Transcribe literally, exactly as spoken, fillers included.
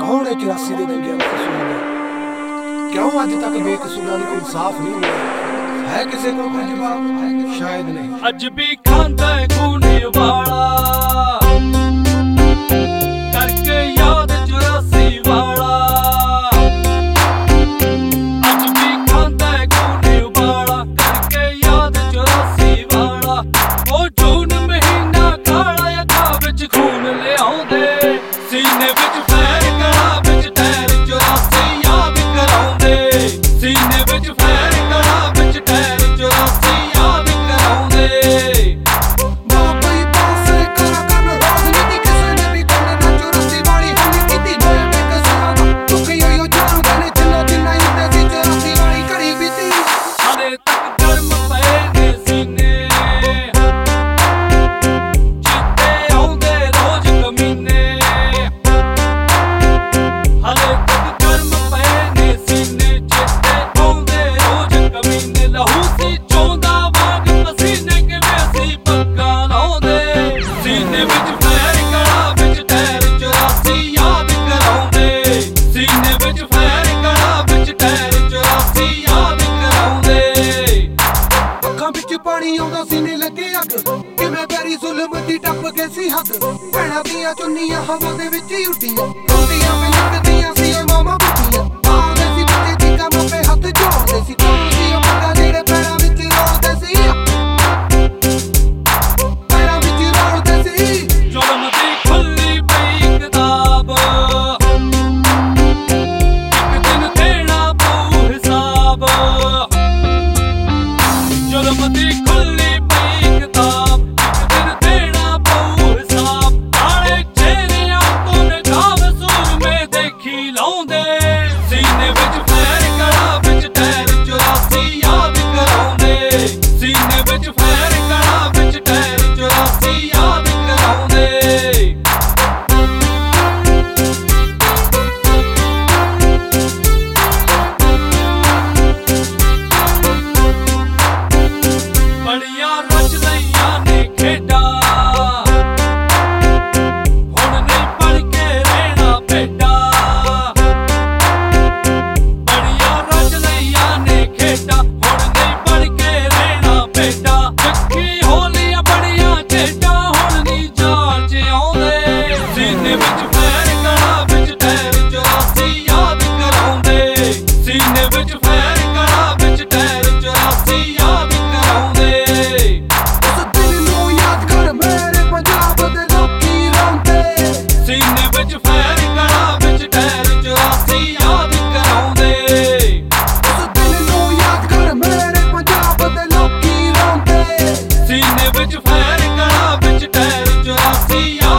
कौन है चौरासी दे दंगे कसूर क्यों अज तक बेकसूरां नूं इंसाफ नहीं मिला है किसी को कोई जवाब शायद नहीं अज भी खांदा है खून वाला करके याद चौरासी वाला अज भी खांदा है खून वाला करके याद चौरासी वाला ओ जून महीना काला अखां विच खून लिआउंदे सीने विच फैर गला विच टैर चौरासी याद कराउंदे सीने विच फैर गला विच टैर चौरासी याद कराउंदे पानी आउंदा सीने लगे अग किवें पैरी जुल्म दी टप के सी हद भैणां दियां चुन्नियां हवा दे विच ही उड्डियां रोंदियां पे लगदियां सी मामा बुੱਢੀਆਂ आउंदे सी बच्चे दी कम पे हथ जोड़दे सी कौन सी ओ बंदा जेड़े पैरां विच रोलदे सी पैरां विच रोलदे सी जुल्म दी खुल्ली पई किताब इक दिन देना पऊ हिसाब जुल्म दी खुल्ली पई किताब इक दिन देना पऊ हिसाब काले चेहरियां तो नकाब सूरमे देखी लाउंदे सीने विच फैर गला विच टैर चौरासी याद कराउंदे सीने विच फैर गला विच टैर चौरासी याद कराउंदे बड़ियां रच लईयां ने खेडां हुण नहीं पढ़ के रहना भेडां बड़ियां रच लईयां ने खेडां हुण नहीं पढ़ के रहना भेडां चक्की होलियां बड़ियां झेडां हुण नहीं जाच आउंदे सीने विच फैर गला विच टैर चौरासी याद कराउंदे सीने विच फैर गला विच टैर चौरासी याद कराउंदे सीने विच फैर गला विच टैर चौरासी याद कराउंदे उस दिल नूं याद कर मेरे पंजाब दे लोकी रोंदे सीने विच फैर गला विच टैर चौरासी याद